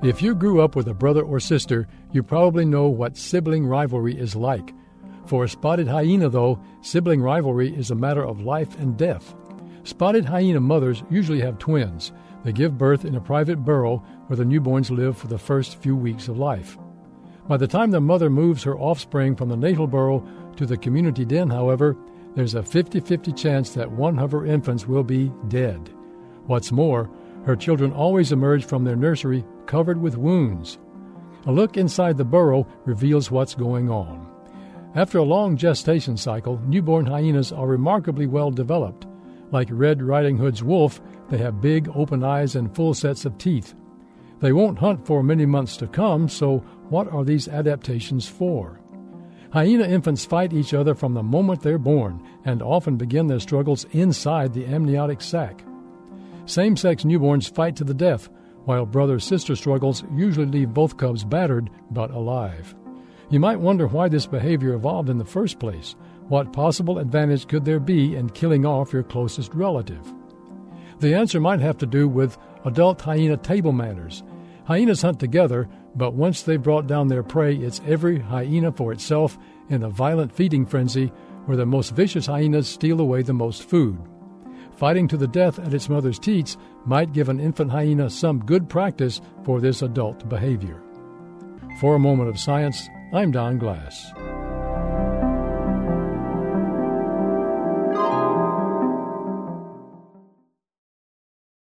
If you grew up with a brother or sister, you probably know what sibling rivalry is like. For a spotted hyena, though, sibling rivalry is a matter of life and death. Spotted hyena mothers usually have twins. They give birth in a private burrow where the newborns live for the first few weeks of life. By the time the mother moves her offspring from the natal burrow to the community den, however, there's a 50-50 chance that one of her infants will be dead. What's more, her children always emerge from their nursery covered with wounds. A look inside the burrow reveals what's going on. After a long gestation cycle, newborn hyenas are remarkably well developed. Like Red Riding Hood's wolf, they have big open eyes and full sets of teeth. They won't hunt for many months to come, so what are these adaptations for? Hyena infants fight each other from the moment they're born and often begin their struggles inside the amniotic sac. Same-sex newborns fight to the death, while brother-sister struggles usually leave both cubs battered but alive. You might wonder why this behavior evolved in the first place. What possible advantage could there be in killing off your closest relative? The answer might have to do with adult hyena table manners. Hyenas hunt together, but once they've brought down their prey, it's every hyena for itself in a violent feeding frenzy where the most vicious hyenas steal away the most food. Fighting to the death at its mother's teats might give an infant hyena some good practice for this adult behavior. For a Moment of Science, I'm Don Glass.